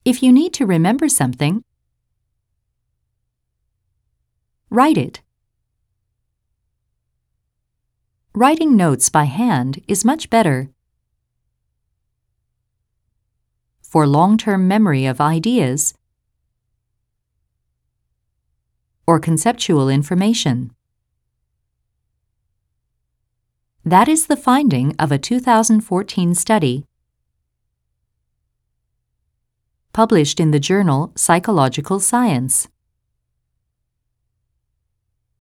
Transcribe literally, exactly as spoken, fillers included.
If you need to remember something, write it. Writing notes by hand is much better for long-term memory of ideas or conceptual information. That is the finding of a two thousand fourteen study published in the journal Psychological Science.